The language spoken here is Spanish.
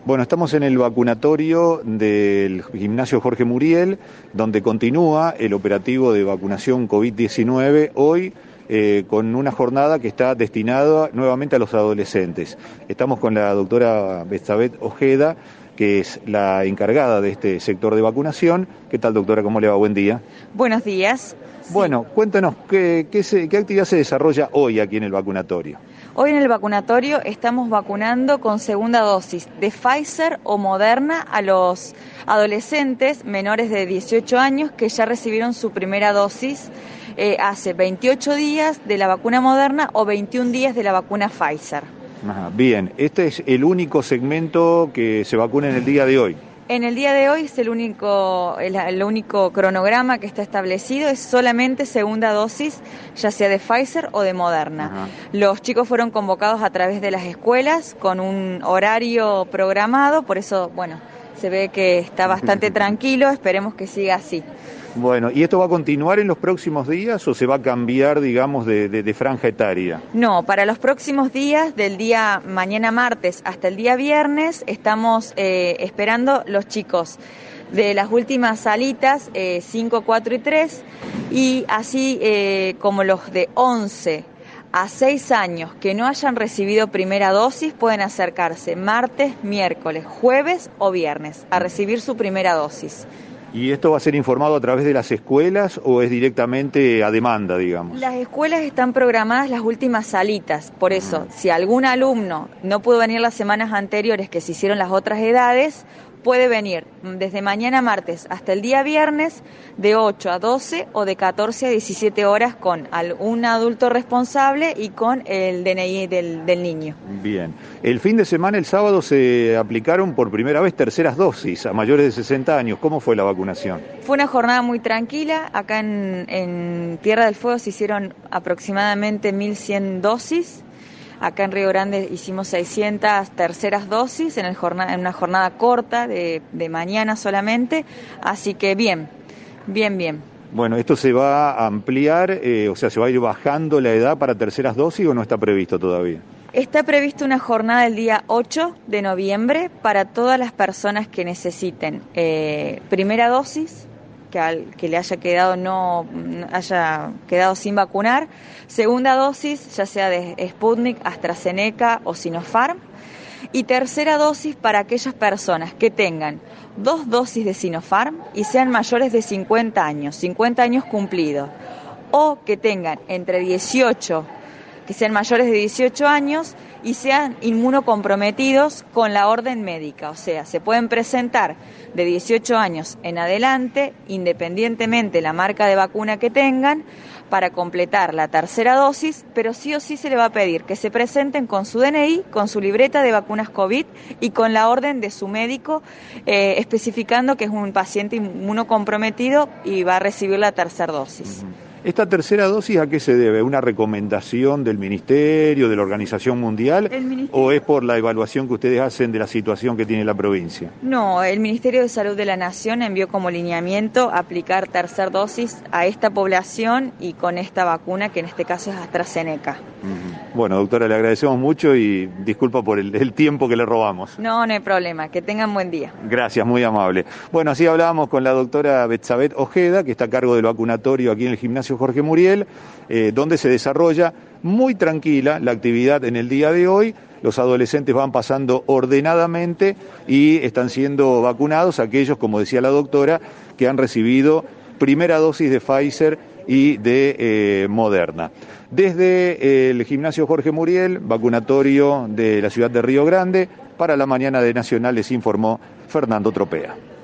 Bueno, estamos en el vacunatorio del gimnasio Jorge Muriel, donde continúa el operativo de vacunación COVID-19 hoy con una jornada que está destinada nuevamente a los adolescentes. Estamos con la doctora Betsabeth Ojeda, que es la encargada de este sector de vacunación. ¿Qué tal, doctora? ¿Cómo le va? Buen día. Buenos días. Bueno, cuéntanos, ¿qué actividad se desarrolla hoy aquí en el vacunatorio? Hoy en el vacunatorio estamos vacunando con segunda dosis de Pfizer o Moderna a los adolescentes menores de 18 años que ya recibieron su primera dosis hace 28 días de la vacuna Moderna o 21 días de la vacuna Pfizer. Ajá, bien, este es el único segmento que se vacuna en el día de hoy. En el día de hoy es el único cronograma que está establecido, es solamente segunda dosis, ya sea de Pfizer o de Moderna. Ajá. Los chicos fueron convocados a través de las escuelas con un horario programado, por eso, bueno, se ve que está bastante tranquilo, esperemos que siga así. Bueno, ¿y esto va a continuar en los próximos días o se va a cambiar, digamos, de franja etaria? No, para los próximos días, del día mañana martes hasta el día viernes, estamos esperando los chicos de las últimas salitas, 5, 4 y 3, y así como los de 11 a 6 años que no hayan recibido primera dosis pueden acercarse martes, miércoles, jueves o viernes a recibir su primera dosis. ¿Y esto va a ser informado a través de las escuelas o es directamente a demanda, digamos? Las escuelas están programadas las últimas salitas, por eso, si algún alumno no pudo venir las semanas anteriores que se hicieron las otras edades, puede venir desde mañana martes hasta el día viernes de 8 a 12 o de 14 a 17 horas con un adulto responsable y con el DNI del niño. Bien. El fin de semana, el sábado, se aplicaron por primera vez terceras dosis a mayores de 60 años. ¿Cómo fue la vacunación? Fue una jornada muy tranquila. Acá en Tierra del Fuego se hicieron aproximadamente 1.100 dosis. Acá en Río Grande hicimos 600 terceras dosis en una jornada corta de mañana solamente, así que bien. Bueno, ¿esto se va a ampliar, o sea, se va a ir bajando la edad para terceras dosis o no está previsto todavía? Está prevista una jornada el día 8 de noviembre para todas las personas que necesiten primera dosis, que le haya quedado sin vacunar, segunda dosis, ya sea de Sputnik, AstraZeneca o Sinopharm, y tercera dosis para aquellas personas que tengan 2 dosis de Sinopharm y sean mayores de 50 años cumplidos, o que tengan que sean mayores de 18 años y sean inmunocomprometidos con la orden médica, o sea, se pueden presentar de 18 años en adelante, independientemente la marca de vacuna que tengan, para completar la tercera dosis, pero sí o sí se le va a pedir que se presenten con su DNI, con su libreta de vacunas COVID y con la orden de su médico, especificando que es un paciente inmunocomprometido y va a recibir la tercera dosis. ¿Esta tercera dosis a qué se debe? ¿Una recomendación del Ministerio, de la Organización Mundial, o es por la evaluación que ustedes hacen de la situación que tiene la provincia? No, el Ministerio de Salud de la Nación envió como lineamiento aplicar tercera dosis a esta población y con esta vacuna, que en este caso es AstraZeneca. Bueno, doctora, le agradecemos mucho y disculpa por el tiempo que le robamos. No hay problema. Que tengan buen día. Gracias, muy amable. Bueno, así hablábamos con la doctora Betsabeth Ojeda, que está a cargo del vacunatorio aquí en el gimnasio Jorge Muriel, donde se desarrolla muy tranquila la actividad en el día de hoy. Los adolescentes van pasando ordenadamente y están siendo vacunados aquellos, como decía la doctora, que han recibido primera dosis de Pfizer y de Moderna. Desde el gimnasio Jorge Muriel, vacunatorio de la ciudad de Río Grande, para la mañana de Nacional les informó Fernando Tropea.